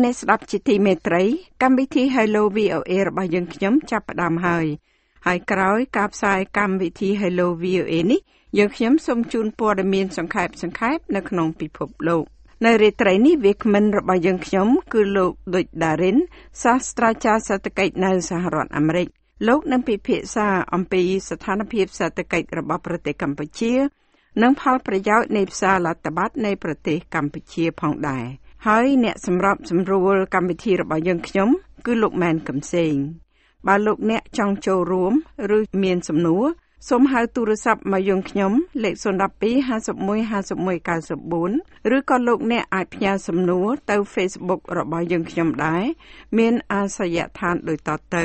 អ្នកស្ដាប់ជាទីមេត្រីកម្មវិធី Hello VOA របស់យើងខ្ញុំចាប់ផ្ដើមហើយក្រោយការផ្សាយកម្មវិធី Hello VOA នេះយើងខ្ញុំសូមជូនព័ត៌មានសង្ខេបនៅក្នុងពិភពលោកនៅរាត្រីនេះវាគ្មិនរបស់យើងខ្ញុំគឺលោកដូចដារិនសាស្ត្រាចារ្យសេដ្ឋកិច្ចនៅសហរដ្ឋអាមេរិកលោកនឹងពិភាក្សាអំពីស្ថានភាពសេដ្ឋកិច្ចរបស់ប្រទេសកម្ពុជានិងផលប្រយោជន៍នៃផ្សារលទ្ធប័តនៃប្រទេសកម្ពុជាផងដែរហើយអ្នកសម្របសម្រួលកម្មវិធីរបស់យើងខ្ញុំគឺលោកម៉ែនកំសែងបើលោកអ្នកចង់ចូលរួមឬមានសំណួរសូមហៅទូរស័ព្ទមកយើងខ្ញុំលេខ012 51 51 94ឬក៏លោកអ្នកអាចផ្ញើសំណួរទៅ Facebook របស់យើងខ្ញុំដែរមានអាសយដ្ឋានដូចតទៅ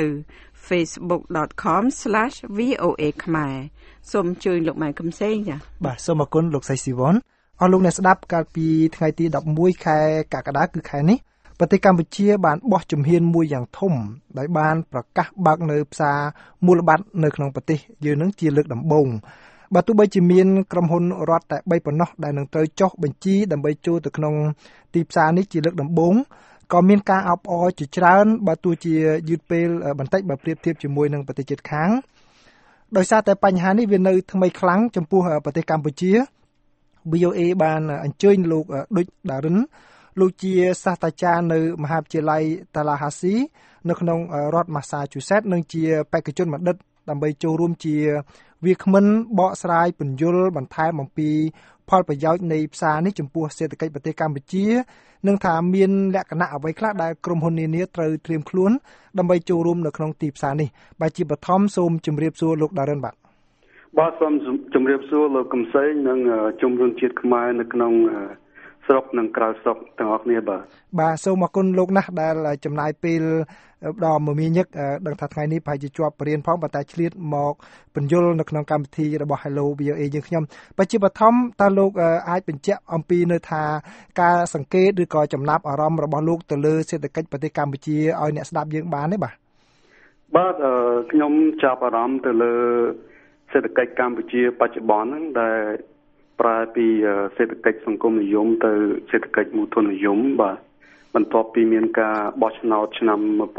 facebook.com/voa ខ្មែរសូមជួយលោកម៉ែនកំសែងចា៎បាទសូមអរគុណលោកសៃស៊ីវ៉ុនអស់លោកអ្នកស្ដាប់កាលពីថ្ងៃទី11ខែកក្កដាគឺខែនេះប្រទេសកម្ពុជាបានបោះជំហានមួយយ៉ាងធំដោយបានប្រកាសបើកនៅផ្សារមូលបត្រនៅក្នុងប្រទេសយើងនឹងជាលើកដំបូងបើទោះបីជាមានក្រុមហ៊ុនរដ្ឋតែ3ប៉ុណ្ណោះដែលនឹងត្រូវចុះបញ្ជីដើម្បីចូលទៅក្នុងទីផ្សារនេះជាលើកដំបូងក៏មានការអបអរជាច្រើនបើទោះជាយឺតពេលបន្តិចបើប្រៀបធៀបជាមួយនឹងប្រទេសជិតខាងដោយសារតែបញ្ហានេះវានៅថ្មីខ្លាំងចំពោះប្រទេសកម្ពុជា VOA បានអញ្ជើញលោកដូចដារិនលោកជាសាស្ត្រាចារ្យនៅមហាវិទ្យាល័យ Tallahassee នៅក្នុងរដ្ឋ Massachusetts និងជាបេក្ខជនបណ្ឌិតដើម្បីចូលរួមជាវាគ្មិនបកស្រាយពន្យល់បន្ថែមអំពីផលប្រយោជន៍នៃផ្សារនេះចំពោះសេដ្ឋកិច្ចប្រទេសកម្ពុជានិងថាមានលក្ខណៈអ្វីខ្លះដែលក្រុមហ៊ុននានាត្រូវត្រៀមខ្លួនដើម្បីចូលរួមនៅក្នុងទីផ្សារនេះបាទជាបឋមសូមជម្រាបសួរលោកដារិនបាទសូមជម្រាបសួរលោកកំសែងនិងជំនុំជាតិខ្មែរនៅក្នុងស្រុកនិងក្រៅស្រុកទាំងអស់គ្នាបាទសូមអរគុណលោកណាស់ដែលចំណាយពេលដ៏មមាញឹកដឹងថាថ្ងៃនេះប្រហែលជាជាប់បរិញ្ញាបត្រផងប៉ុន្តែឆ្លៀតមកបញ្យលនៅក្នុងកម្មវិធីរបស់ Hello VOA យើងខ្ញុំបើជាបឋមតើលោកអាចបញ្ជាក់អំពីនៅថាការសង្កេតឬក៏ចំណាប់អារម្មណ៍របស់លោកទៅលើសេដ្ឋកិច្ចប្រទេសកម្ពុជាឲ្យអ្នកស្ដាប់យើងបានទេបាទខ្ញុំចាប់អារម្មណ៍ទៅលើសេដ្ឋកិច្ចកម្ពុជាបច្ចុប្បន្នហ្នឹងដែលប្រែពីសេដ្ឋកិច្ចសង្គមនិយមទៅសេដ្ឋកិច្ចមូលធននិយមបាទបន្ទាប់ពីមានការបោះឆ្នោតឆ្នាំ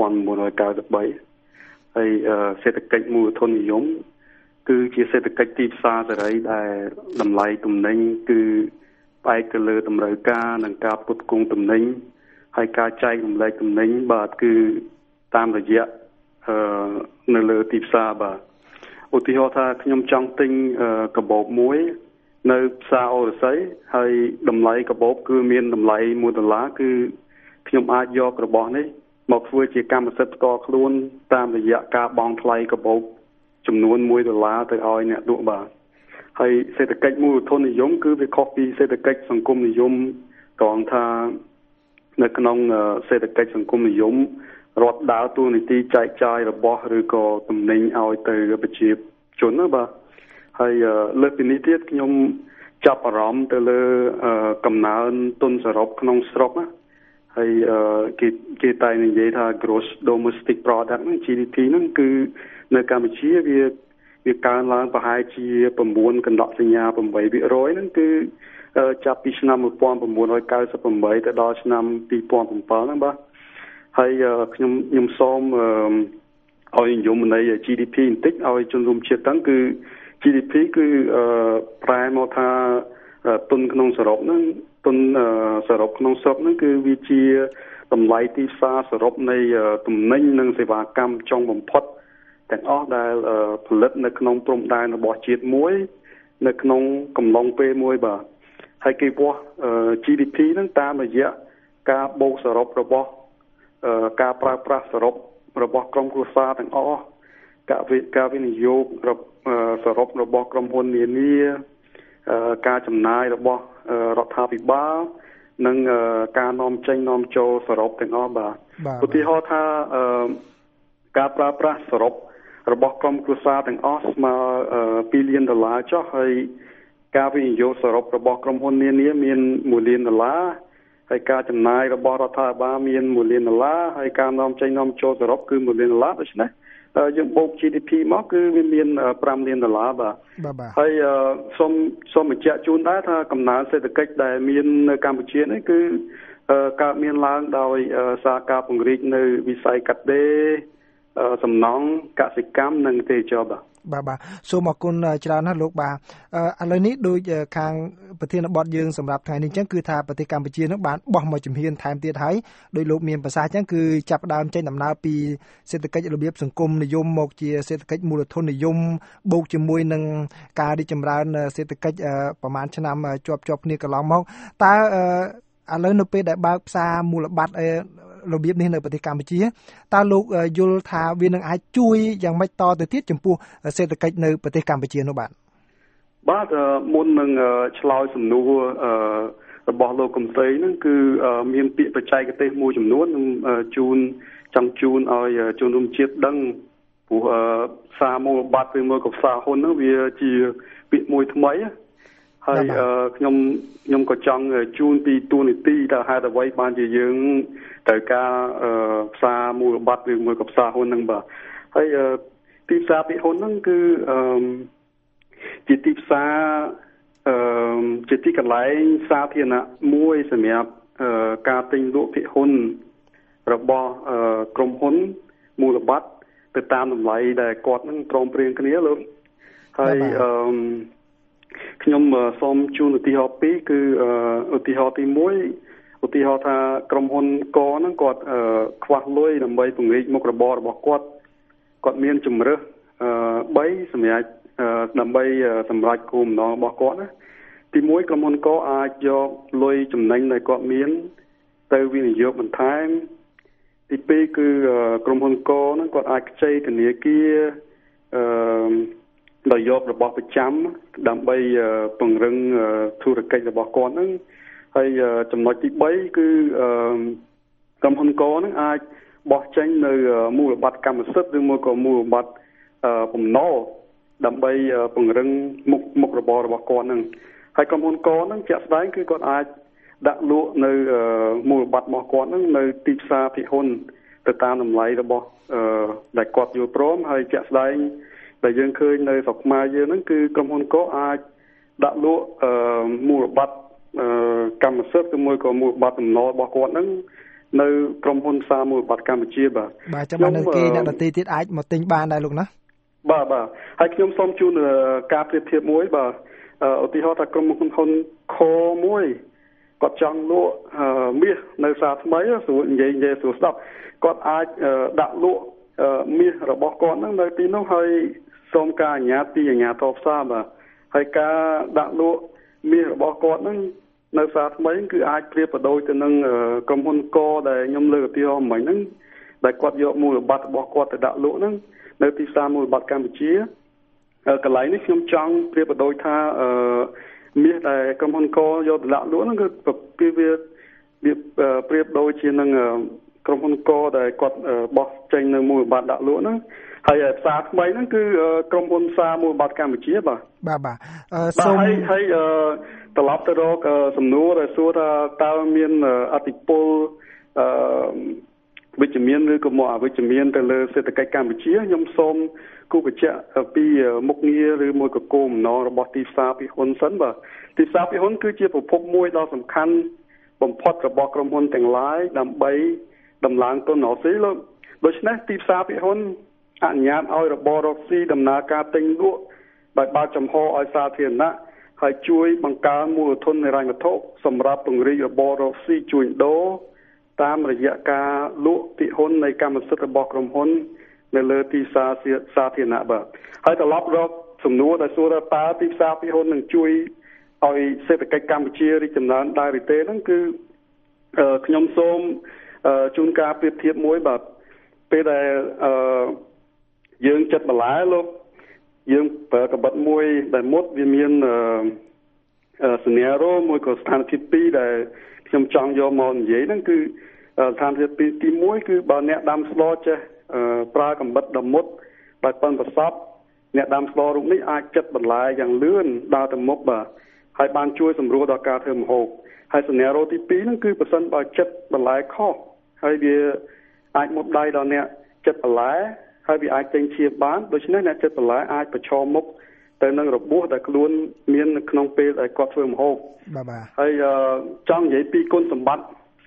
1993ហើយសេដ្ឋកិច្ចមូលធននិយមគឺជាសេដ្ឋកិច្ចទីផ្សារសេរីដែលតម្លៃទំនិញគឺផ្អែកទៅលើតម្រូវការនិងការផ្គត់ផ្គង់ទំនិញហើយការចែករំលែកទំនិញបាទគឺតាមរយៈនៅលើទីផ្សារបាទឧទាហរណ៍ថាខ្ញុំចង់ទិញកាបូបមួយនៅផ្សារអូរស័យហើយតម្លៃកាបូបគឺមានតម្លៃ$1គឺខ្ញុំអាចយករបស់នេះមកធ្វើជាកម្មសិទ្ធិផ្ទាល់ខ្លួនតាមរយៈការបង់ថ្លៃកាបូបចំនួន$1ទៅឲ្យអ្នកលក់បាទហើយសេដ្ឋកិច្ចមូលធននិយមគឺវាខុសពីសេដ្ឋកិច្ចសង្គមនិយមត្រង់ថានៅក្នុងសេដ្ឋកិច្ចសង្គមនិយមរដ្ឋដើរតួនាទីចែកចាយរបស់ឬក៏ទំនិញឲ្យទៅប្រជាជនណាបាទហើយលើសពីនេះទៀតខ្ញុំចាប់អារម្មណ៍ទៅលើកំណើនទុនសរុបក្នុងស្រុកណាហើយគេតែនិយាយថា gross domestic product ហ្នឹង GDP ហ្នឹងគឺនៅកម្ពុជាវាកើនឡើងប្រហែលជា9កណ្ដកសញ្ញា 8% ហ្នឹងគឺចាប់ពីឆ្នាំ1998ទៅដល់ឆ្នាំ2007ហ្នឹងបាទហើយខ្ញុំសូមឲ្យនិយមន័យ GDP បន្តិចឲ្យជនរួមជាតិហ្នឹងគឺ GDP គឺប្រែមកថាទុនក្នុងសរុបហ្នឹងទុនសរុបក្នុងស្រុកហ្នឹងគឺវាជាតម្លៃទីផ្សារសរុបនៃទំនិញនិងសេវាកម្មចុងបំផុតទាំងអស់ដែលផលិតនៅក្នុងព្រំដែនរបស់ជាតិមួយនៅក្នុងកំឡុងពេលមួយបាទហើយគេវាស់ GDP ហ្នឹងតាមរយៈការបូកសរុបរបស់ការប្រើប្រាស់សរុបរបស់ក្រុមគ្រួសារទាំងអស់ការវិនិយោគសរុបរបស់ក្រុមហ៊ុននានាការចំណាយរបស់រដ្ឋាភិបាលនិងការនាំចេញនាំចូលសរុបទាំងអស់បាទឧទាហរណ៍ថាការប្រើប្រាស់សរុបរបស់ក្រុមគ្រួសារទាំងអស់ស្មើ$2លានចុះហើយការវិនិយោគសរុបរបស់ក្រុមហ៊ុននានាមាន$1លានហើយការចំណាយរបស់រដ្ឋាភិបាលមាន$1លានហើយការនាំចេញនាំចូលសរុបគឺ$1លានដូច្នេះយើងបូក GDP មកគឺវាមាន$5លានបាទហើយសូមបញ្ជាក់ជូនដែរថាកំណើនសេដ្ឋកិច្ចដែលមាននៅកម្ពុជានេះគឺកើតមានឡើងដោយសារការពង្រីកនៅវិស័យកាត់ដេរសំណង់កសិកម្មនិងទេសចរណ៍បាទសូមអរគុណច្រើនណាស់លោកបាទឥឡូវនេះដូចខាងប្រធានបទយើងសម្រាប់ថ្ងៃនេះអញ្ចឹងគឺថាប្រទេសកម្ពុជានឹងបានបោះមកជំហានថែមទៀតហើយដោយលោកមានប្រសាសន៍អញ្ចឹងគឺចាប់ផ្ដើមចេញដំណើរពីសេដ្ឋកិច្ចរបៀបសង្គមនិយមមកជាសេដ្ឋកិច្ចមូលធននិយមបូកជាមួយនឹងការរីកចម្រើនសេដ្ឋកិច្ចប្រហែលឆ្នាំជាប់គ្នាកន្លងមកតើឥឡូវនៅពេលដែលបើកផ្សារមូលបត្ររបៀបនេះនៅប្រទេសកម្ពុជាតើលោកយល់ថាវានឹងអាចជួយយ៉ាងម៉េចតទៅទៀតចំពោះសេដ្ឋកិច្ចនៅប្រទេសកម្ពុជានោះបាទមុននឹងឆ្លើយសំណួររបស់លោកកំសីហ្នឹងគឺមានពាក្យបច្ចេកទេសមួយចំនួនចង់ជូនឲ្យជនរួមជាតិដឹងព្រោះផ្សារមូលបត្រឬមួយក៏ផ្សារហ៊ុនហ្នឹងវាជាពាក្យមួយថ្មីហើយខ្ញុំក៏ចង់ជូនពីទូនីតិថាហេតុអ្វីបានជាយើងត្រូវការផ្សារមូលបត្រឬមួយក៏ផ្សារហ៊ុនហ្នឹងបាទហើយទីផ្សារភាគហ៊ុនហ្នឹងគឺជាទីផ្សារជាទីកន្លែងសាធារណៈមួយសម្រាប់ការទិញលក់ភាគហ៊ុនរបស់ក្រុមហ៊ុនមូលបត្រទៅតាមតម្លៃដែលគាត់នឹងព្រមព្រៀងគ្នាលោកហើយខ្ញុំសូមជូនឧទាហរណ៍ពីរគឺឧទាហរណ៍ទី1ឧទាហរណ៍ថាក្រុមហ៊ុនកហ្នឹងគាត់ខ្វះលុយដើម្បីពង្រីកមុខរបររបស់គាត់មានជំរើស3សម្រាប់ដើម្បីសម្រេចគោលបំណងរបស់គាត់ណាទី1ក្រុមហ៊ុនកអាចយកលុយចំណេញដែលគាត់មានទៅវិនិយោគបន្ថែមទី2គឺក្រុមហ៊ុនកហ្នឹងគាត់អាចខ្ចីធនាគារដោយយករបស់ប្រចាំដើម្បីពង្រឹងធុរកិច្ចរបស់គាត់ហ្នឹងហើយចំណុចទី3គឺក្រុមហ៊ុនកហ្នឹងអាចបោះចេញនៅមូលបត្រកម្មសិទ្ធិឬមួយក៏មូលបត្របំណុលដើម្បីពង្រឹងមុខរបររបស់គាត់ហ្នឹងហើយក្រុមហ៊ុនកហ្នឹងជាក់ស្ដែងគឺគាត់អាចដាក់លក់នៅមូលបត្ររបស់គាត់ហ្នឹងនៅទីផ្សារភាគហ៊ុនទៅតាមតម្លៃរបស់ដែលគាត់យល់ព្រមហើយជាក់ស្ដែងដែលយើងឃើញនៅស្រុកខ្មែរយើងហ្នឹងគឺក្រុមហ៊ុនកអាចដាក់លក់មូលបត្រកម្មសិទ្ធិឬមួយក៏មូលបត្របំណុលរបស់គាត់ហ្នឹងនៅក្រុមហ៊ុនផ្សារមូលបត្រកម្ពុជាបាទចាំបាននៅគេអ្នកដទៃទៀតអាចមកទិញបានដែរលោកណាបាទហើយខ្ញុំសូមជូនការប្រៀបធៀបមួយបាទឧទាហរណ៍ថាក្រុមហ៊ុនខមួយគាត់ចង់លក់មាសនៅផ្សារថ្មីស្រួលនិយាយស្រួលស្ដាប់គាត់អាចដាក់លក់មាសរបស់គាត់ហ្នឹងនៅទីនោះហើយសូមការអនុញ្ញាតពីអាជ្ញាធរផ្សារបាទហើយការដាក់លក់មាសរបស់គាត់ហ្នឹងនៅផ្សារថ្មីគឺអាចប្រៀបប្រដូចទៅនឹងក្រុមហ៊ុនកដែលខ្ញុំលើកឧទាហរណ៍មិញហ្នឹងដែលគាត់យកមូលបត្ររបស់គាត់ទៅដាក់លក់ហ្នឹងនៅទីផ្សារមូលបត្រកម្ពុជាកន្លែងនេះខ្ញុំចង់ប្រៀបប្រដូចថាមាសដែលក្រុមហ៊ុនកយកទៅដាក់លក់ហ្នឹងគឺវាប្រៀបដូចជានឹងក្រុមហ៊ុនកដែលគាត់បោះចេញនៅមូលបត្រដាក់លក់ហ្នឹងហើយផ្សារថ្មីហ្នឹងគឺក្រុមហ៊ុនផ្សារមូលបត្រកម្ពុជាបាទសូមហើយត្រឡប់ទៅរកសំណួរដែលសួរថាតើមានអតិពលវិជ្ជមានឬក៏មកអវិជ្ជមានទៅលើសេដ្ឋកិច្ចកម្ពុជាខ្ញុំសូមគូបញ្ជាក់ពីមុខងារឬមួយក៏គោលបំណងរបស់ទីផ្សារភាគហ៊ុនសិនបាទទីផ្សារភាគហ៊ុនគឺជាប្រភពមួយដ៏សំខាន់បំផុតរបស់ក្រុមហ៊ុនទាំងឡាយដើម្បីដំឡើងទុនរកស៊ីលោកដូច្នេះទីផ្សារភាគហ៊ុនអនុញ្ញាតឲ្យរបររកស៊ីដំណើរការទិញលក់ដោយបើកចំហឲ្យសាធារណៈហើយជួយបង្កើនមូលធនហិរញ្ញវត្ថុសម្រាប់ពង្រីករបររកស៊ីជួញដូរតាមរយៈការលក់ភាគហ៊ុននៃកម្មសិទ្ធិរបស់ក្រុមហ៊ុននៅលើទីផ្សារសាធារណៈបាទហើយត្រឡប់រកសំណួរដែលសួរថាតើទីផ្សារភាគហ៊ុននឹងជួយឲ្យសេដ្ឋកិច្ចកម្ពុជារីកចម្រើនដែរឬទេហ្នឹងគឺខ្ញុំសូមជូនការប្រៀបធៀបមួយបាទពេលដែលយើងចិត្តបន្លែលោកយើងប្រើកបិតមួយដែលមុតវាមានសញ្ញារោមួយក៏ស្ថានភាពពីរដែលខ្ញុំចង់យកមកនិយាយហ្នឹងគឺស្ថានភាពទី1គឺបើអ្នកដាំស្លចេះប្រើកាំបិតដ៏មុតដោយប៉ិនប្រសពអ្នកដាំស្លរូបនេះអាចចិត្តបន្លែយ៉ាងលឿនដើរទៅមុខបាទហើយបានជួយសម្រួលដល់ការធ្វើម្ហូបហើយសញ្ញារោទី2ហ្នឹងគឺប្រសិនបើចិត្តបន្លែខុសហើយវាអាចមុតដៃដល់អ្នកចិត្តបន្លែហើយវាអាចចេញឈាមបានដូច្នេះអ្នកចិត្តបន្លែអាចប្រឈមមុខទៅនឹងរបួសដែលខ្លួនមាននៅក្នុងពេលដែលគាត់ធ្វើម្ហូបបាទហើយចង់និយាយពីគុណសម្បត្តិ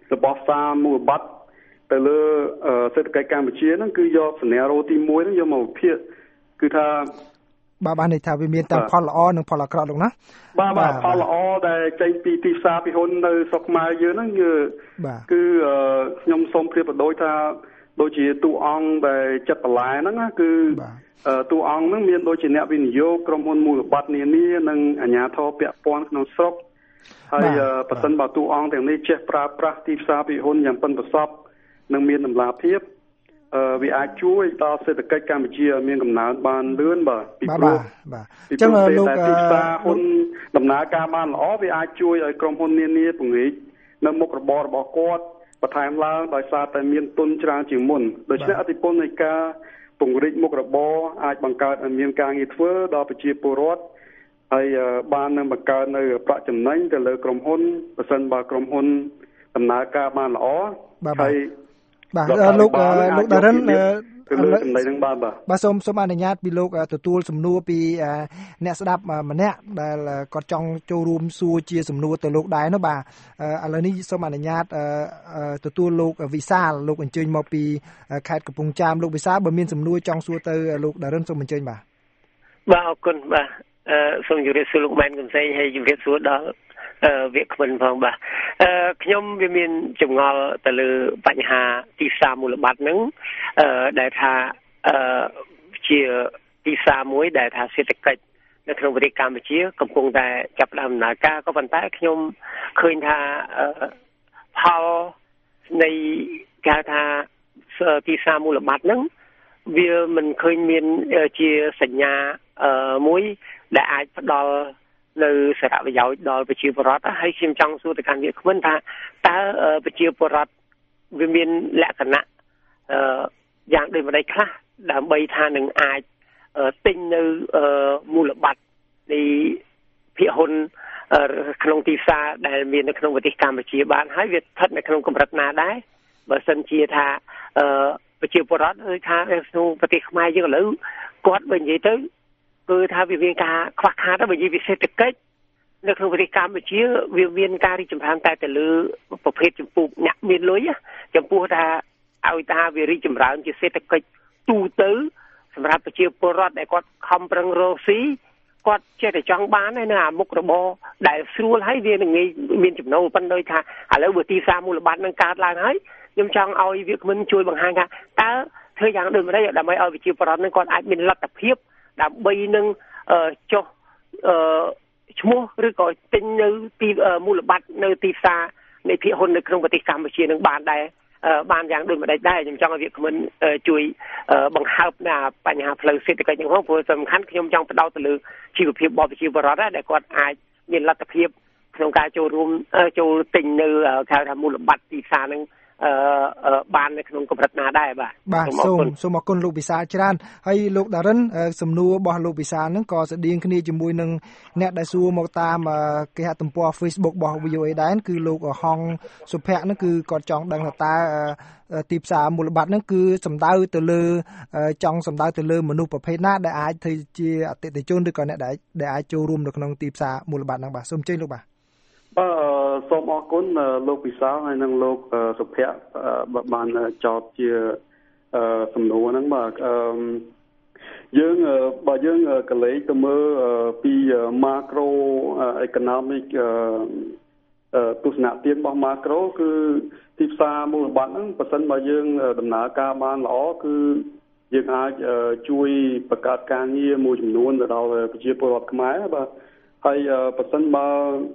របស់សារមូលបត្រទៅលើសេដ្ឋកិច្ចកម្ពុជាហ្នឹងគឺយកសញ្ញារោទី1ហ្នឹងយកមកវិភាគគឺថាបានន័យថាវាមានទាំងផលល្អនិងផលអាក្រក់លោកណាបាទផលល្អដែលចេញពីទីផ្សារពីហ៊ុននៅស្រុកខ្មែរយើងហ្នឹងគឺខ្ញុំសូមព្រៀបដូចថាដូចជាតួអង្គដែលចិត្តបន្លែហ្នឹងគឺតួអង្គហ្នឹងមានដូចជាអ្នកវិនិយោគក្រុមហ៊ុនមូលបត្រនានានិងអាជ្ញាធរពាក់ព័ន្ធក្នុងស្រុកហើយប្រសិនបើតួអង្គទាំងនេះចេះប្រើប្រាស់ទីផ្សារពីហ៊ុនយ៉ាងប៉ិនប្រសប់និងមានតម្លាភាពវាអាចជួយដល់សេដ្ឋកិច្ចកម្ពុជាឲ្យមានកំណើនបានលឿនបាទពីព្រោះអញ្ចឹងលោកទីផ្សារហ៊ុនដំណើរការបានល្អវាអាចជួយឲ្យក្រុមហ៊ុននានាពង្រីកនៅមុខរបររបស់គាត់បន្ថែមឡើងដោយសារតែមានទុនច្រើនជាងមុនដូច្នេះឥទ្ធិពលនៃការពង្រីកមុខរបរអាចបង្កើតឲ្យមានការងារធ្វើដល់ប្រជាពលរដ្ឋហើយបាននឹងបង្កើននៅប្រាក់ចំណេញទៅលើក្រុមហ៊ុនបើសិនបើក្រុមហ៊ុនដំណើរការបានល្អហើយលោកដារិនទៅលើចំណុចហ្នឹងបាទសូមអនុញ្ញាតពីលោកទទួលសំណួរពីអ្នកស្ដាប់ម្នាក់ដែលគាត់ចង់ចូលរួមសួរជាសំណួរទៅលោកដែរនោះបាទឥឡូវនេះសូមអនុញ្ញាតទទួលលោកវិសាលលោកអញ្ជើញមកពីខេត្តកំពង់ចាមលោកវិសាលបើមានសំណួរចង់សួរទៅលោកដារិនសូមអញ្ជើញបាទអរគុណបាទសូមជម្រាបសួរលោកម៉ែនកំសែងហើយជម្រាបសួរដល់វាគ្មិនផងបាទខ្ញុំវាមានចម្ងល់ទៅលើបញ្ហាទីផ្សារមូលបត្រហ្នឹងដែលថាជាទីផ្សារមួយដែលថាសេដ្ឋកិច្ចនៅក្នុងប្រទេសកម្ពុជាកំពុងតែចាប់ផ្ដើមដំណើរការក៏ប៉ុន្តែខ្ញុំឃើញថាផលនៃការថាទីផ្សារមូលបត្រហ្នឹងវាមិនឃើញមានជាសញ្ញាមួយដែលអាចផ្ដល់នៅសារៈប្រយោជន៍ដល់ប្រជាពលរដ្ឋហើយខ្ញុំចង់សួរទៅកាន់វាគ្មិនថាតើប្រជាពលរដ្ឋវាមានលក្ខណៈយ៉ាងដូចម្តេចខ្លះដើម្បីថានឹងអាចទិញនៅមូលបត្រនៃភាគហ៊ុនក្នុងទីផ្សារដែលមាននៅក្នុងប្រទេសកម្ពុជាបានហើយវាស្ថិតនៅក្នុងកម្រិតណាដែរបើសិនជាថាប្រជាពលរដ្ឋឬថាក្នុងប្រទេសខ្មែរយើងឥឡូវគាត់បើនិយាយទៅគឺថាវាមានការខ្វះខាតបើនិយាយពីសេដ្ឋកិច្ចនៅក្នុងប្រទេសកម្ពុជាវាមានការរីកចម្រើនតែទៅលើប្រភេទចម្ពោះអ្នកមានលុយចំពោះថាឲ្យថាវារីកចម្រើនជាសេដ្ឋកិច្ចទូទៅសម្រាប់ប្រជាពលរដ្ឋដែលគាត់ខំប្រឹងរកស៊ីគាត់ចេះតែចង់បាននៅអាមុខរបរដែលស្រួលហើយវានឹងមានចំណូលប៉ុន្តែថាឥឡូវបើទីផ្សារមូលបត្រនឹងកើតឡើងហើយខ្ញុំចង់ឲ្យវាគ្មិនជួយបង្ហាញថាតើធ្វើយ៉ាងដូចម្តេចដើម្បីឲ្យប្រជាពលរដ្ឋនឹងគាត់អាចមានលទ្ធភាពដើម្បីនឹងចុះឈ្មោះឬក៏ទិញនៅទីមូលបត្រនៅទីផ្សារនៃភាគហ៊ុននៅក្នុងប្រទេសកម្ពុជានឹងបានដែរបានយ៉ាងដូចម្តេចដែរខ្ញុំចង់ឲ្យវាគ្មិនជួយបង្ហើបនៅបញ្ហាផ្លូវសេដ្ឋកិច្ចហ្នឹងផងព្រោះសំខាន់ខ្ញុំចង់បដោតទៅលើជីវភាពរបស់ប្រជាពលរដ្ឋដែលគាត់អាចមានលទ្ធភាពក្នុងការចូលរួមចូលទិញនៅហៅថាមូលបត្រទីផ្សារហ្នឹងបាននៅក្នុងកម្រិតណាដែរបាទសូមអរគុណលោកវិសាលច្រើនហើយលោកដារិនសំណួររបស់លោកវិសាលហ្នឹងក៏ស្តៀងគ្នាជាមួយនឹងអ្នកដែលសួរមកតាមគេហទំព័រ Facebook របស់ VOA ដែរគឺលោកហងសុភ័ក្រហ្នឹងគឺគាត់ចង់ដឹងថាតើទីផ្សារមូលបត្រហ្នឹងគឺសំដៅទៅលើចង់សំដៅទៅលើមនុស្សប្រភេទណាដែលអាចធ្វើជាអតិថិជនឬក៏អ្នកដែលអាចចូលរួមនៅក្នុងទីផ្សារមូលបត្រហ្នឹងបាទសូមអញ្ជើញលោកបាទសូមអរគុណលោកវិសាលហើយនិងលោកសុភ័ក្របានចោទជាសំណួរហ្នឹងបាទយើងបើយើងកលេចទៅមើលពី macro economic ទស្សនៈទានរបស់ macro គឺទីផ្សារមូលបត្រហ្នឹងបើសិនបើយើងដំណើរការបានល្អគឺយើងអាចជួយបង្កើតការងារមួយចំនួនទៅដល់ប្រជាពលរដ្ឋខ្មែរបាទហើយបើសិនបើ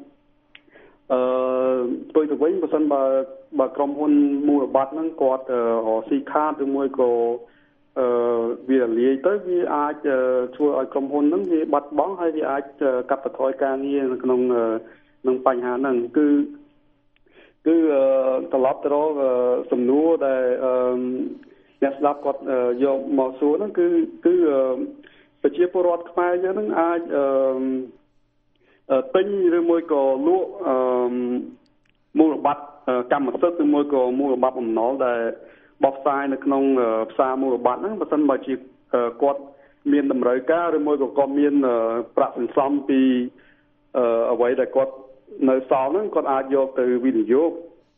ផ្ទុយទៅវិញបើសិនបើក្រុមហ៊ុនមូលបត្រហ្នឹងគាត់រកស៊ីខាតឬមួយក៏វាលាយទៅវាអាចធ្វើឲ្យក្រុមហ៊ុនហ្នឹងវាបាត់បង់ហើយវាអាចកាត់បន្ថយការងារនៅក្នុងបញ្ហាហ្នឹងគឺត្រឡប់ទៅរកសំណួរដែលអ្នកស្ដាប់គាត់យកមកសួរហ្នឹងគឺប្រជាពលរដ្ឋខ្មែរយើងហ្នឹងអាចទិញឬមួយក៏លក់មូលបត្រកម្មសិទ្ធិឬមួយក៏មូលបត្របំណុលដែលបោះផ្សាយនៅក្នុងផ្សារមូលបត្រហ្នឹងបើមិនបើជាគាត់មានតម្រូវការឬមួយក៏គាត់មានប្រាក់សន្សំពីអ្វីដែលគាត់នៅសល់ហ្នឹងគាត់អាចយកទៅវិនិយោគ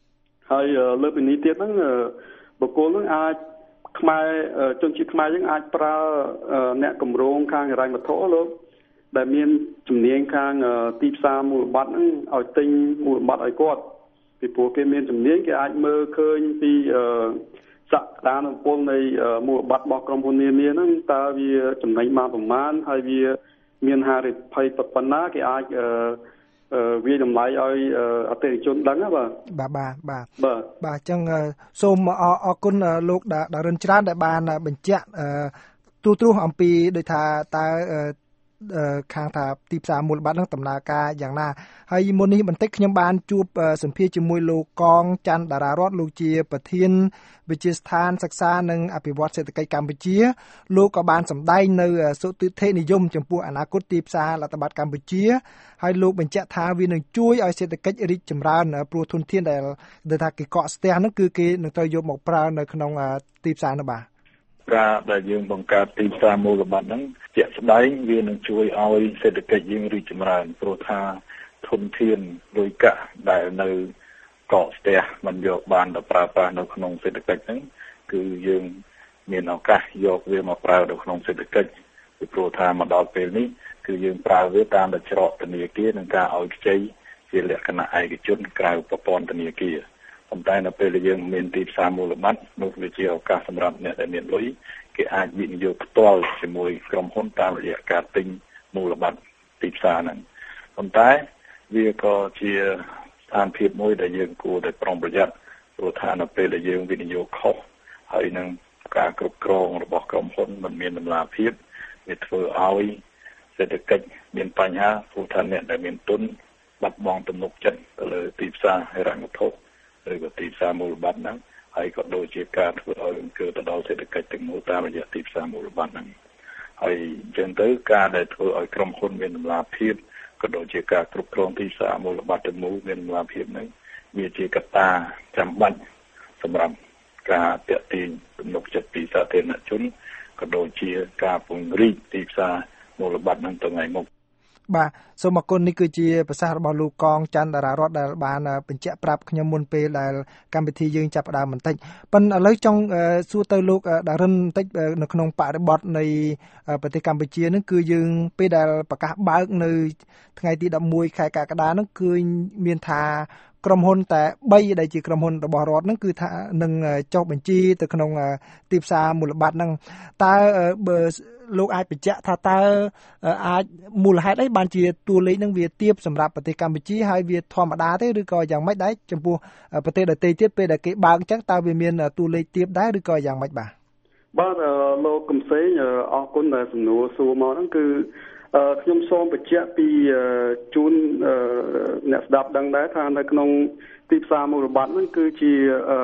ហើយលើពីនេះទៀតហ្នឹងបុគ្គលហ្នឹងអាចខ្មែរជនជាតិខ្មែរយើងអាចប្រើអ្នកគម្រោងខាងហិរញ្ញវត្ថុលោកដែលមានជំនាញខាងទីផ្សារមូលបត្រហ្នឹងឲ្យទិញមូលបត្រឲ្យគាត់ពីព្រោះគេមានជំនាញគេអាចមើលឃើញពីសក្តានុពលនៃមូលបត្ររបស់ក្រុមហ៊ុននានាហ្នឹងតើវាចំណេញបានប្រមាណហើយវាមានហានិភ័យប៉ុណ្ណាគេអាចវាតម្លៃឲ្យអតិថិជនដឹងណាបាទអញ្ចឹងសូមអរគុណលោកដារិនច្រើនដែលបានបញ្ជាក់ទូទ្រោះអំពីដូចថាតើខាងថាទីផ្សារមូលបត្រនឹងដំណើរការយ៉ាងណាហើយមុននេះបន្តិចខ្ញុំបានជួបសម្ភាសជាមួយលោកកងច័ន្ទតារារតន៍លោកជាប្រធានវិទ្យាស្ថានសិក្សានិងអភិវឌ្ឍសេដ្ឋកិច្ចកម្ពុជាលោកក៏បានសម្ដែងនៅសុទិដ្ឋិនិយមចំពោះអនាគតទីផ្សាររដ្ឋបាលកម្ពុជាហើយលោកបញ្ជាក់ថាវានឹងជួយឲ្យសេដ្ឋកិច្ចរីកចម្រើនព្រោះធនធានដែលថាគេកកស្ទះនោះគឺគេនឹងត្រូវយកមកប្រើនៅក្នុងទីផ្សារនោះបាទការដែលយើងបង្កើតទីផ្សារមូលបត្រហ្នឹងជាក់ស្ដែងវានឹងជួយឲ្យសេដ្ឋកិច្ចយើងរីកចម្រើនព្រោះថាធនធានលុយកាក់ដែលនៅកកស្ទះมันយកបានទៅប្រើប្រាស់នៅក្នុងសេដ្ឋកិច្ចហ្នឹងគឺយើងមានឱកាសយកវាមកប្រើនៅក្នុងសេដ្ឋកិច្ចពីព្រោះថាមកដល់ពេលនេះគឺយើងប្រើវាតាមតែច្រកធនាគារនិងការឲ្យខ្ចីជាលក្ខណៈឯកជនក្រៅប្រព័ន្ធធនាគារប៉ុន្តែនៅពេលដែលយើងមានទីផ្សារមូលបត្រនោះវាជាឱកាសសម្រាប់អ្នកដែលមានលុយគេអាចវិនិយោគផ្ទាល់ជាមួយក្រុមហ៊ុនតាមរយៈការទិញមូលបត្រទីផ្សារហ្នឹងប៉ុន្តែវាក៏ជាស្ថានភាពមួយដែលយើងគួរតែប្រុងប្រយ័ត្នព្រោះថានៅពេលដែលយើងវិនិយោគខុសហើយនឹងការគ្រប់គ្រងរបស់ក្រុមហ៊ុនមិនមានតម្លាភាពវាធ្វើឲ្យសេដ្ឋកិច្ចមានបញ្ហាព្រោះថាអ្នកដែលមានទុនបាត់បង់ទំនុកចិត្តទៅលើទីផ្សារហិរញ្ញវត្ថុឬក៏ទីផ្សារមូលបត្រហ្នឹងហើយក៏ដូចជាការធ្វើឲ្យគឺទៅដល់សេដ្ឋកិច្ចទាំងមូលតាមរយៈទីផ្សារមូលបត្រហ្នឹងហើយអញ្ចឹងទៅការដែលធ្វើឲ្យក្រុមហ៊ុនមានតម្លាភាពក៏ដូចជាការគ្រប់គ្រងទីផ្សារមូលបត្រទាំងមូលមានតម្លាភាពហ្នឹងវាជាកត្តាចាំបាច់សម្រាប់ការទាក់ទាញទំនុកចិត្តពីសាធារណជនក៏ដូចជាការពង្រីកទីផ្សារមូលបត្រហ្នឹងទៅថ្ងៃមុខបាទសូមអរគុណនេះគឺជាប្រសាសន៍របស់លោកកងច័ន្ទតារារតន៍ដែលបានបញ្ជាក់ប្រាប់ខ្ញុំមុនពេលដែលកម្មវិធីយើងចាប់ផ្ដើមបន្តិចប៉ុន្តែឥឡូវចង់សួរទៅលោកដារិនបន្តិចនៅក្នុងបរិបទនៃប្រទេសកម្ពុជានឹងគឺយើងពេលដែលប្រកាសបើកនៅថ្ងៃទី11ខែកក្កដានឹងគឺមានថាក្រុមហ៊ុនតែ3ដែលជាក្រុមហ៊ុនរបស់រដ្ឋហ្នឹងគឺថានឹងចុះបញ្ជីទៅក្នុងទីផ្សារមូលបត្រហ្នឹងតើបើលោកអាចបញ្ជាក់ថាតើអាចមូលហេតុអីបានជាតួលេខហ្នឹងវាទាបសម្រាប់ប្រទេសកម្ពុជាហើយវាធម្មតាទេឬក៏យ៉ាងម៉េចដែរចំពោះប្រទេសដទៃទៀតពេលដែលគេបើកអញ្ចឹងតើវាមានតួលេខទាបដែរឬក៏យ៉ាងម៉េចបាទលោកកំសែងអរគុណដែលសំណួរសួរមកហ្នឹងគឺខ្ញុំសូមបញ្ជាក់ពីជូនអ្នកស្ដាប់ដឹងដែរថានៅក្នុងទីផ្សារមូលបត្រហ្នឹងគឺជា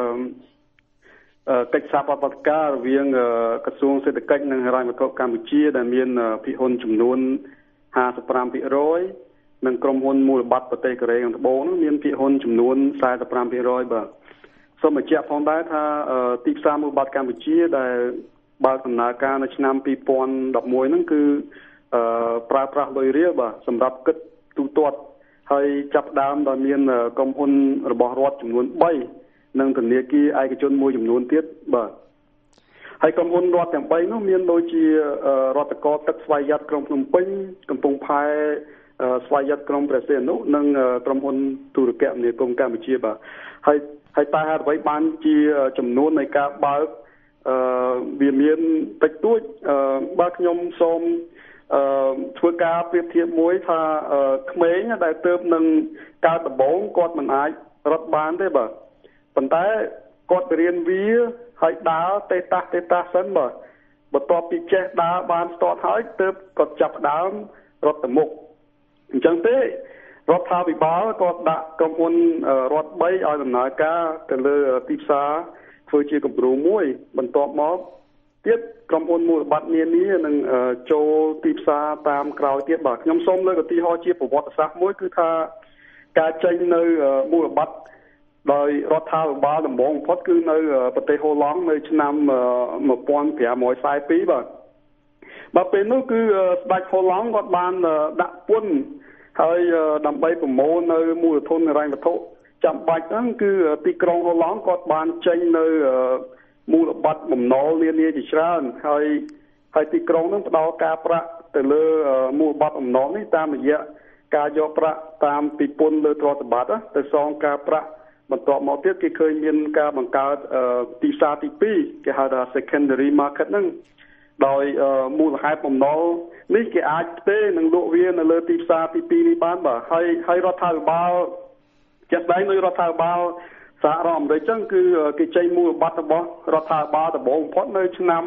កិច្ចសហប្រតិបត្តិការរវាងក្រសួងសេដ្ឋកិច្ចនិងហិរញ្ញវត្ថុកម្ពុជាដែលមានភាគហ៊ុនចំនួន 55% និងក្រុមហ៊ុនមូលបត្រប្រទេសកូរ៉េខាងត្បូងនោះមានភាគហ៊ុនចំនួន 45% បាទសូមបញ្ជាក់ផងដែរថាទីផ្សារមូលបត្រកម្ពុជាដែលបើកដំណើរការនៅឆ្នាំ2011ហ្នឹងគឺប្រើប្រាស់លុយរៀលបាទសម្រាប់គិតទូទាត់ហើយចាប់ដើមដោយមានក្រុមហ៊ុនរបស់រដ្ឋចំនួន3និងធនាគារឯកជនមួយចំនួនទៀតបាទហើយក្រុមហ៊ុនរដ្ឋទាំង3នោះមានដូចជារដ្ឋកោទឹកស្វយ័តក្រុងភ្នំពេញកំពង់ផែស្វយ័តក្រុងព្រះសីហនុនិងក្រុមហ៊ុនទូរគមនាគមន៍កម្ពុជាបាទហើយតែហេតុអ្វីបានជាចំនួននៃការបើកវាមានតិចតួចបាទខ្ញុំសូមធ្វើការប្រៀបធៀបមួយថាក្មេងដែលទើបនឹងកើតដំបូងគាត់មិនអាចរត់បានទេបាទប៉ុន្តែគាត់រៀនវាហើយដើរទេតាស់សិនបាទបន្ទាប់ពីចេះដើរបានស្ទាត់ហើយទើបគាត់ចាប់ផ្ដើមរត់ទៅមុខអញ្ចឹងទេរដ្ឋាភិបាលគាត់ដាក់ក្រុមហ៊ុនរដ្ឋ3ឲ្យដំណើរការទៅលើទីផ្សារធ្វើជាគម្រោងមួយបន្ទាប់មកទៀតក្រុមហ៊ុនមូលបត្រនានានឹងចូលទីផ្សារតាមក្រោយទៀតបាទខ្ញុំសូមលើកឧទាហរណ៍ជាប្រវត្តិសាស្ត្រមួយគឺថាការចេញនៅមូលបត្រដោយរដ្ឋាភិបាលដំបូងបំផុតគឺនៅប្រទេសហូឡង់នៅឆ្នាំ1542បាទពេលនោះគឺស្ដេចហូឡង់គាត់បានដាក់ពន្ធហើយដើម្បីប្រមូលនៅមូលធនហិរញ្ញវត្ថុចាំបាច់ហ្នឹងគឺទីក្រុងហូឡង់គាត់បានចេញនៅមូលបត្របំណុលនានាជាច្រើនហើយទីក្រុងហ្នឹងផ្ដល់ការប្រាក់ទៅលើមូលបត្របំណុលនេះតាមរយៈការយកប្រាក់តាមពីពន្ធលើទ្រព្យសម្បត្តិទៅសងការប្រាក់បន្ទាប់មកទៀតគេឃើញមានការបង្កើតទីផ្សារទី2គេហៅថា secondary market ហ្នឹងដោយមូលហេតុបំណុលនេះគេអាចទេនឹងលក់វានៅលើទីផ្សារទី2នេះបានបាទហើយរដ្ឋាភិបាលជាក់ស្ដែងនៅរដ្ឋាភិបាលសហរដ្ឋអាមេរិកចឹងគឺគេចេញមូលបត្ររបស់រដ្ឋាភិបាលដំបូងបំផុតនៅឆ្នាំ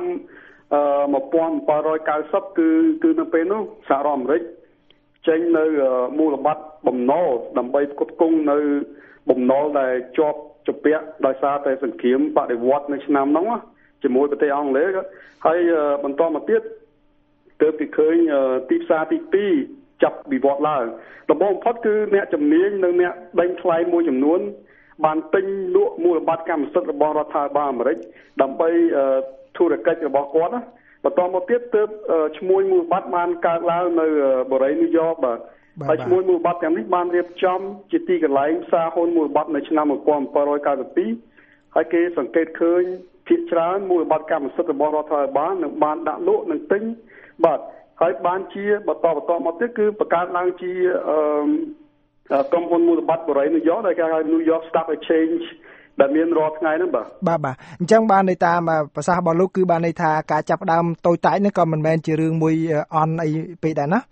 1790គឺនៅពេលនោះសហរដ្ឋអាមេរិកចេញនៅមូលបត្របំណុលដើម្បីផ្គត់ផ្គង់នៅបំណុលដែលជាប់ជំពាក់ដោយសារតែសង្គ្រាមបដិវត្តន៍នៅឆ្នាំហ្នឹងជាមួយប្រទេសអង់គ្លេសហើយបន្តមកទៀតទើបគេឃើញទីផ្សារទី2ចាប់វិវត្តឡើងដំបូងបំផុតគឺអ្នកជំនាញនិងអ្នកដេញថ្លៃមួយចំនួនបានទិញលក់មូលបត្រកម្មសិទ្ធិរបស់រដ្ឋាភិបាលអាមេរិកដើម្បីធុរកិច្ចរបស់គាត់ណាបន្តមកទៀតទើបឈ្មោះមូលបត្របានកើតឡើងនៅបូរីញូវយ៉កបាទហើយឈ្មោះមូលបត្រទាំងនេះបានរៀបចំជាទីកន្លែងផ្សារហ៊ុនមូលបត្រនៅឆ្នាំ1792ហើយគេសង្កេតឃើញភាគច្រើនមូលបត្រកម្មសិទ្ធិរបស់រដ្ឋាភិបាលនឹងបានដាក់លក់និងទិញបាទហើយបានជាបន្តមកទៀតគឺបង្កើតឡើងជាក្រុមហ៊ុនមូលបត្របូរីញូវយ៉កដែលគេហៅ New York Stock Exchange ដែលមានរាល់ថ្ងៃហ្នឹងបាទអញ្ចឹងបានន័យតាមប្រសាសន៍របស់លោកគឺបានន័យថាការចាប់ផ្ដើមតូចតាចនេះក៏មិនមែនជារឿងមួយអន់អីពេកដែរណា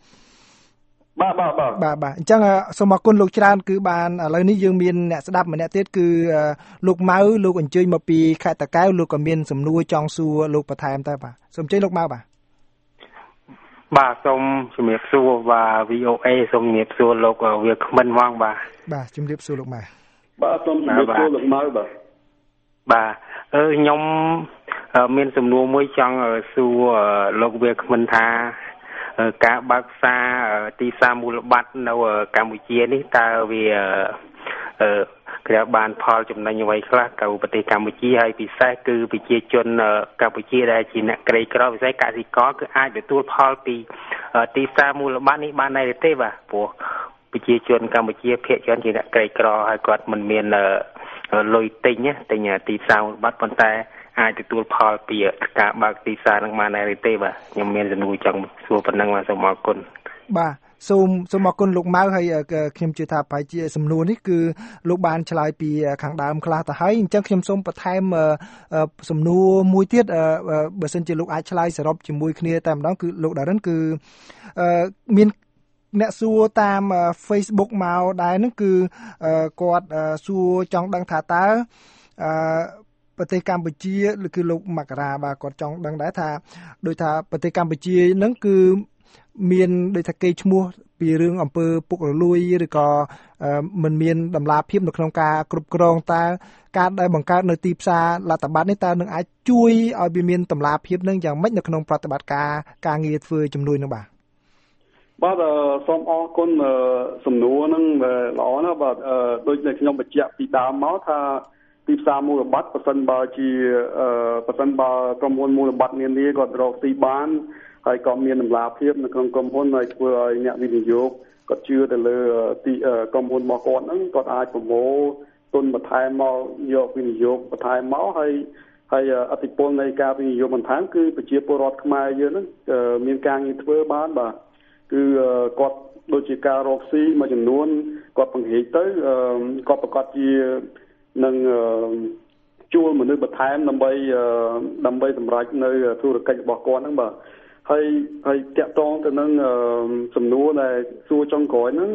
បាទអញ្ចឹងសូមអរគុណលោកច្រើនគឺបានឥឡូវនេះយើងមានអ្នកស្ដាប់ម្នាក់ទៀតគឺលោកម៉ៅលោកអញ្ជើញមកពីខេត្តតាកែវលោកក៏មានសំណួរចង់សួរលោកបន្ថែមដែរបាទសូមអញ្ជើញលោកម៉ៅបាទសូមជំរាបសួរបាទ VOA សូមជំរាបសួរលោកវាគ្មិនហ្មងបាទជំរាបសួរលោកម៉ៅបាទសូមជំរាបសួរលោកម៉ៅបាទខ្ញុំមានសំណួរមួយចង់សួរលោកវាគ្មិនថាការបើកផ្សារទីផ្សារមូលបត្រនៅកម្ពុជានេះតើវាក្រៅបានផលចំណេញអ្វីខ្លះទៅប្រទេសកម្ពុជាហើយពិសេសគឺប្រជាជនកម្ពុជាដែលជាអ្នកក្រីក្រពិសេសកសិករគឺអាចទទួលផលពីទីផ្សារមូលបត្រនេះបានដែរទេបាទព្រោះប្រជាជនកម្ពុជាភាគច្រើនជាអ្នកក្រីក្រហើយគាត់មិនមានលុយទិញទីផ្សារមូលបត្រប៉ុន្តែអាចទទួលផលពីការបើកទីផ្សារនឹងបានដែរទេបាទខ្ញុំមានសំណួរចង់សួរប៉ុណ្ណឹងបាទសូមអរគុណបាទសូមអរគុណលោកម៉ៅហើយខ្ញុំជឿថាប្រហែលជាសំណួរនេះគឺលោកបានឆ្លើយពីខាងដើមខ្លះទៅហើយអញ្ចឹងខ្ញុំសូមបន្ថែមសំណួរមួយទៀតបើសិនជាលោកអាចឆ្លើយសរុបជាមួយគ្នាតែម្ដងគឺលោកដារិនគឺមានអ្នកសួរតាម Facebook មកដែរហ្នឹងគឺគាត់សួរចង់ដឹងថាតើប្រទេសកម្ពុជាគឺលោកមករាបាទគាត់ចង់ដឹងដែរថាដោយថាប្រទេសកម្ពុជាហ្នឹងគឺមានដូចថាគេឈ្មោះពីរឿងអំពើពុករលួយឬក៏មិនមានតម្លាភាពនៅក្នុងការគ្រប់គ្រងតើការដែលបង្កើតនៅទីផ្សារលទ្ធប័ត្រនេះតើនឹងអាចជួយឲ្យវាមានតម្លាភាពនឹងយ៉ាងម៉េចនៅក្នុងប្រតិបត្តិការងារធ្វើជំនួយនោះបាទសូមអរគុណសំណួរហ្នឹងល្អណាស់បាទដូចដែលខ្ញុំបញ្ជាក់ពីដើមមកថាទីផ្សារមូលបត្រប្រសិនបើក្រុមហ៊ុនមូលបត្រនានាគាត់រកទីបានហើយក៏មានតម្លាភាពនៅក្នុងក្រុមហ៊ុនហើយធ្វើឲ្យអ្នកវិនិយោគគាត់ជឿទៅលើទីក្រុមហ៊ុនរបស់គាត់ហ្នឹងគាត់អាចប្រមូលទុនបន្ថែមមកយកវិនិយោគបន្ថែមមកហើយអតិពលនៃការវិនិយោគបន្ថែមគឺប្រជាពលរដ្ឋខ្មែរយើងហ្នឹងមានការងារធ្វើបានបាទគឺគាត់ដូចជាការរកស៊ីមួយចំនួនគាត់បង្ហាញទៅគាត់ប្រកាសជានឹងជួលមនុស្សបន្ថែមដើម្បីសម្រេចនៅធុរកិច្ចរបស់គាត់ហ្នឹងបាទហើយតាក់ទងទៅនឹងសំណួរដែលសួរចុងក្រោយហ្នឹង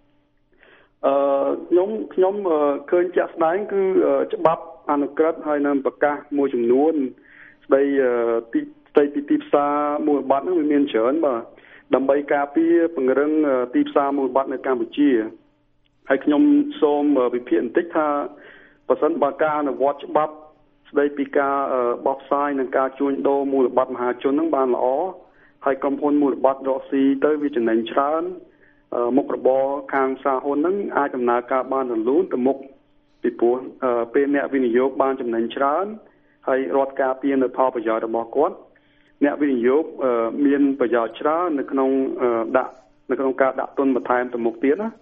ខ្ញុំឃើញជាក់ស្ដែងគឺច្បាប់អនុក្រឹត្យហើយនឹងប្រកាសមួយចំនួនស្ដីពីទីផ្សារមូលបត្រហ្នឹងវាមានច្រើនបាទដើម្បីការពារពង្រឹងទីផ្សារមូលបត្រនៅកម្ពុជាហើយខ្ញុំសូមវិភាគបន្តិចថាប្រសិនបើការអនុវត្តច្បាប់ស្ដីពីការបោះផ្សាយនិងការជួញដូរមូលបត្រមហាជននឹងបានល្អហើយក្រុមហ៊ុនមូលបត្ររកស៊ីទៅវាចំណេញច្រើនមុខរបរខាងសារហ៊ុននឹងអាចដំណើរការបានរលូនទៅមុខពីព្រោះពេលអ្នកវិនិយោគបានចំណេញច្រើនហើយរដ្ឋការពារនៅផលប្រយោជន៍របស់គាត់អ្នកវិនិយោគមានប្រយោជន៍ច្រើននៅក្នុងការដាក់ទុនបន្ថែមទៅមុខទៀតណា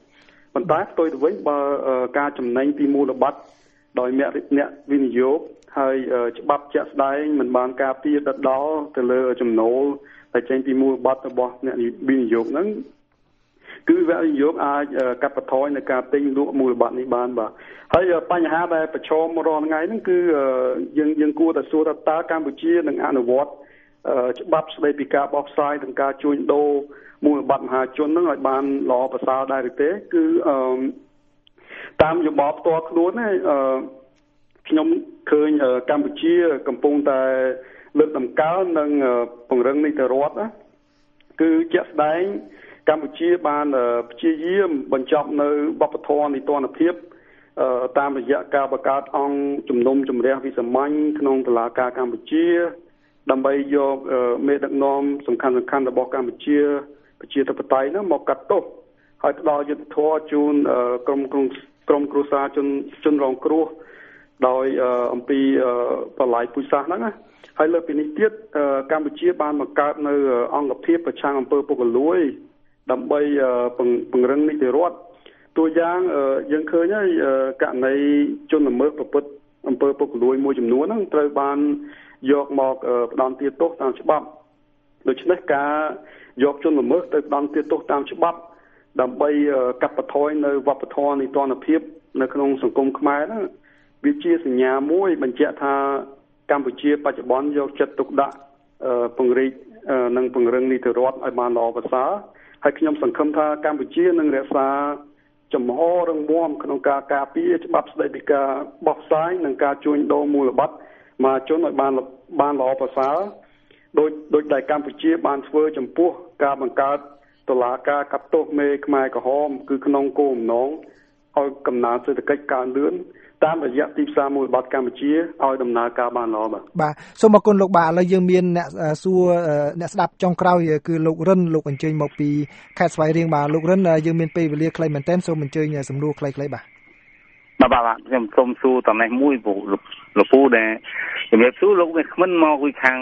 ប៉ុន្តែផ្ទុយទៅវិញបើការចំណេញពីមូលបត្រដោយអ្នកវិនិយោគហើយច្បាប់ជាក់ស្ដែងមិនបានការពារដិតដល់ទៅលើចំណូលដែលចេញពីមូលបត្ររបស់អ្នកវិនិយោគហ្នឹងគឺវិនិយោគអាចកាត់បន្ថយនៅការទិញលក់មូលបត្រនេះបានបាទហើយបញ្ហាដែលប្រឈមរាល់ថ្ងៃហ្នឹងគឺយើងគួរតែសួរថាតើកម្ពុជានឹងអនុវត្តច្បាប់ស្តីពីការបោះផ្សាយនិងការជួញដូរមូលបត្រមហាជនហ្នឹងឲ្យបានល្អប្រសើរដែរឬទេគឺតាមយោបល់ផ្ទាល់ខ្លួនហ្នឹងខ្ញុំឃើញកម្ពុជាកំពុងតែលើកតម្កើងនិងពង្រឹងនីតិរដ្ឋណាគឺជាក់ស្ដែងកម្ពុជាបានព្យាយាមបញ្ចប់នៅវប្បធម៌នីតិរដ្ឋភាពតាមរយៈការបង្កើតអង្គជំនុំជម្រះវិសាមញ្ញក្នុងតុលាការកម្ពុជាដើម្បីយកមេដឹកនាំសំខាន់ៗរបស់កម្ពុជាប្រជាធិបតេយ្យនោះមកកាត់ទោសហើយផ្ដល់យុត្តិធម៌ជូនក្រុមគ្រួសារជនរងគ្រោះដោយអំពីបលាយពុជសាសហ្នឹងណាហើយលើពីនេះទៀតកម្ពុជាបានបង្កើតនៅអង្គភាពប្រឆាំងអំពើពុករលួយដើម្បីពង្រឹងនីតិរដ្ឋตัวយ៉ាងយើងឃើញហើយករណីជនល្មើសប្រព្រឹត្តអំពើពុករលួយមួយចំនួនហ្នឹងត្រូវបានយកមកផ្ដន្ទាទោសតាមច្បាប់ដូច្នេះការយកជនល្មើសទៅផ្ដន្ទាទោសតាមច្បាប់ដើម្បីកាត់បន្ថយនៅវប្បធម៌នីតិរដ្ឋភាពនៅក្នុងសង្គមខ្មែរហ្នឹងវាជាសញ្ញាមួយបញ្ជាក់ថាកម្ពុជាបច្ចុប្បន្នយកចិត្តទុកដាក់ពង្រីកនិងពង្រឹងនីតិរដ្ឋឲ្យបានល្អប្រសើរហើយខ្ញុំសង្ឃឹមថាកម្ពុជានឹងរក្សាចំហរឹងមាំក្នុងការការពារច្បាប់ស្តីពីការបោះផ្សាយនិងការជួញដូរមូលបត្រមហាជនឲ្យបានល្អប្រសើរដោយដែលកម្ពុជាបានធ្វើចំពោះការបង្កើតតុលាការកាត់ទោសមេខ្មែរក្រហមគឺក្នុងគោលបំណងឲ្យកំណើនសេដ្ឋកិច្ចកើនលឿនតាមរយៈទីផ្សារមូលបត្រកម្ពុជាឲ្យដំណើរការបានល្អបាទសូមអរគុណលោកបាទឥឡូវយើងមានអ្នកសួរអ្នកស្ដាប់ចុងក្រោយគឺលោករិនលោកអញ្ជើញមកពីខេត្តស្វាយរៀងបាទលោករិនយើងមានពេលវេលាខ្លីមែនទែនសូមអញ្ជើញសំណួរខ្លីៗបាទខ្ញុំសូមសួរតំណែងមួយលោកពូដែលជំរាបសួរលោកវាគ្មិនមកពីខាង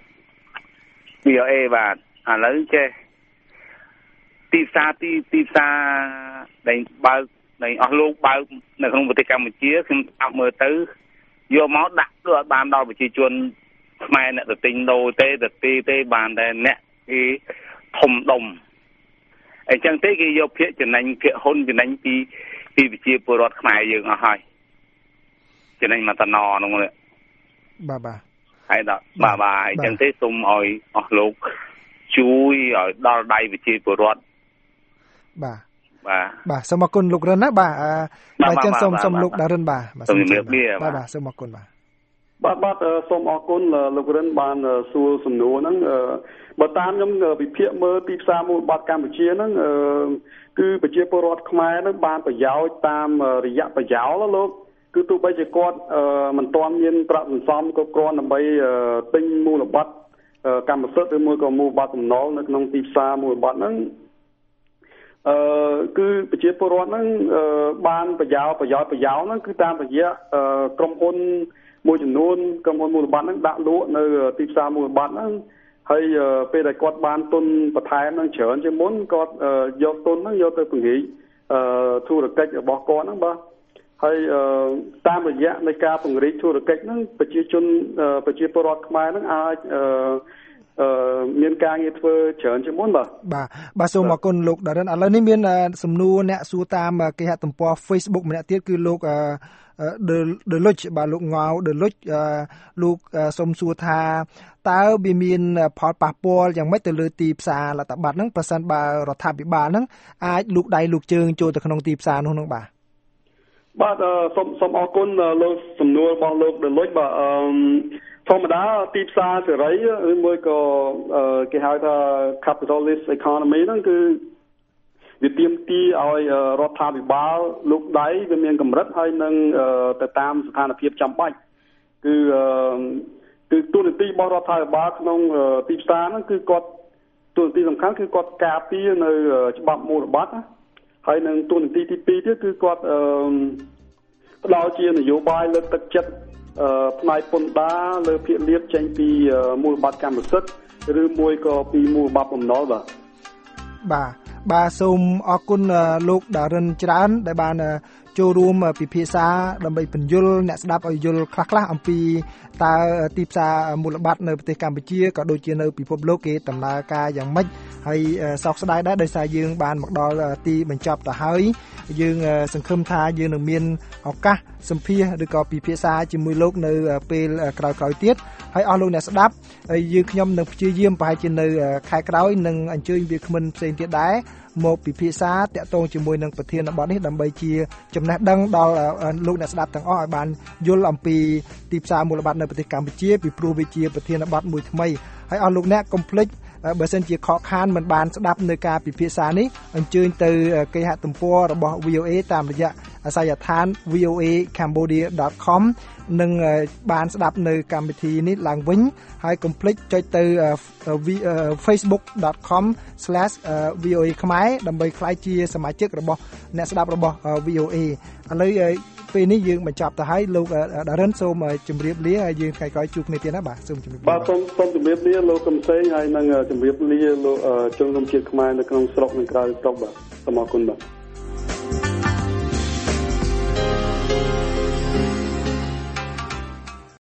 BOA បាទឥឡូវចេះទីផ្សារដែលបើកនៃអស់លោកបើកនៅក្នុងប្រទេសកម្ពុជាខ្ញុំតាមមើលទៅយកមកដាក់ដូចអត់បានដល់ប្រជាជនខ្មែរអ្នកទៅទិញដូរទេបានតែអ្នកគេធំដុំអញ្ចឹងទេគេយកភាគចំណេញភាគហ៊ុនចំណេញពីប្រជាពលរដ្ឋខ្មែរយើងអស់ហើយចំណេញមកតំណហ្នឹងបាទហើយដល់បាទអញ្ចឹងទេសូមឲ្យអស់លោកជួយឲ្យដល់ដៃប្រជាពលរដ្ឋបាទសូមអរគុណលោករិនណាបាទចឹងសូមលោកដារិនបាទសូមជំរាបលាបាទសូមអរគុណបាទសូមអរគុណលោករិនបានសួរសំណួរហ្នឹងបើតាមខ្ញុំវិភាគមើលទីផ្សារមូលបត្រកម្ពុជាហ្នឹងគឺប្រជាពលរដ្ឋខ្មែរហ្នឹងបានប្រយោជន៍តាមរយៈប្រយោលលោកគឺទោះបីជាគាត់មិនទាន់មានប្រាក់សន្សំគ្រប់គ្រាន់ដើម្បីទិញមូលបត្រកម្មសិទ្ធិឬមួយក៏មូលបត្របំណុលនៅក្នុងទីផ្សារមូលបត្រហ្នឹងគឺប្រជាពលរដ្ឋហ្នឹងបានប្រយោជន៍ហ្នឹងគឺតាមរយៈក្រុមហ៊ុនមួយចំនួនក្រុមហ៊ុនមូលបត្រហ្នឹងដាក់លក់នៅទីផ្សារមូលបត្រហ្នឹងហើយពេលដែលគាត់បានទុនបន្ថែមហ្នឹងច្រើនជាងមុនគាត់យកទុនហ្នឹងយកទៅពង្រីកធុរកិច្ចរបស់គាត់ហ្នឹងបាទហើយតាមរយៈនៃការពង្រីកធុរកិច្ចហ្នឹងប្រជាពលរដ្ឋខ្មែរហ្នឹងអាចមានការងារធ្វើច្រើនជាងមុនបាទសូមអរគុណលោកដារិនឥឡូវនេះមានសំណួរអ្នកសួរតាមគេហទំព័រ Facebook ម្នាក់ទៀតគឺលោកដលុចបាទលោកងៅដលុចលោកសូមសួរថាតើវាមានផលប៉ះពាល់យ៉ាងម៉េចទៅលើទីផ្សារលទ្ធប័ត្រហ្នឹងប្រសិនបើរដ្ឋាភិបាលហ្នឹងអាចលូកដៃលូកជើងចូលទៅក្នុងទីផ្សារនោះហ្នឹងបាទសូមអរគុណលោកសំណួររបស់លោកដលុចបាទធម្មតាទីផ្សារសេរីឬមួយក៏គេហៅថា capitalist economy ហ្នឹងគឺវាទាមទារឲ្យរដ្ឋាភិបាលលូកដៃវាមានកម្រិតហើយនឹងទៅតាមស្ថានភាពចាំបាច់គឺទូនាទីរបស់រដ្ឋាភិបាលក្នុងទីផ្សារហ្នឹងគឺគាត់ទូនាទីសំខាន់គឺគាត់ការពារនៅច្បាប់មូលបត្រហើយនឹងទូនាទីទី2ទៀតគឺគាត់ផ្ដល់ជានយោបាយលើកទឹកចិត្តផ្នែកពន្ធដារលើភាគលាភចេញពីមូលបត្រកម្មសិទ្ធិឬមួយក៏ពីមូលបត្របំណុលបាទបាទសូមអរគុណលោកដារិនច្រើនដែលបានចូលរួមពិភាក្សាដើម្បីពន្យល់អ្នកស្ដាប់ឲ្យយល់ខ្លះៗអំពីតើទីផ្សារមូលបត្រនៅប្រទេសកម្ពុជាក៏ដូចជានៅពិភពលោកគេដំណើរការយ៉ាងម៉េចហើយសោកស្ដាយដែរដោយសារយើងបានមកដល់ទីបញ្ចប់ទៅហើយយើងសង្ឃឹមថាយើងនឹងមានឱកាសសម្ភាសឬក៏ពិភាក្សាជាមួយលោកនៅពេលក្រោយៗទៀតហើយអស់លោកអ្នកស្ដាប់យើងខ្ញុំនឹងព្យាយាមប្រហែលជានៅខែក្រោយនឹងអញ្ជើញវាគ្មិនផ្សេងទៀតដែរមកពិភាក្សាតាក់ទងជាមួយនឹងប្រធានបទនេះដើម្បីជាចំណេះដឹងដល់លោកអ្នកស្ដាប់ទាំងអស់ឲ្យបានយល់អំពីទីផ្សារមូលបត្រនៅប្រទេសកម្ពុជាពីព្រោះវាជាប្រធានបទមួយថ្មីហើយអស់លោកអ្នកកុំភ្លេចបើសិនជាខកខានមិនបានស្ដាប់នៅការពិភាក្សានេះអញ្ជើញទៅគេហទំព័ររបស់ VOA តាមរយៈអាសយដ្ឋាន voacambodia.com នឹងបានស្ដាប់នៅកម្មវិធីនេះឡើងវិញហើយកុំភ្លេចចុចទៅ facebook.com/voa ខ្មែរដើម្បីក្លាយជាសមាជិករបស់អ្នកស្ដាប់របស់ VOA ឥឡូវពេលនេះយើងបញ្ចប់ទៅហើយលោកដារិនសូមជម្រាបលាហើយយើងថ្ងៃក្រោយជួបគ្នាទៀតណាបាទសូមជម្រាបលាបាទសូមជម្រាបលាលោកកំសែងហើយនឹងជម្រាបលាលោកជនរួមជាតិខ្មែរនៅក្នុងស្រុកនិងក្រៅស្រុកបាទសូមអរគុណបាទ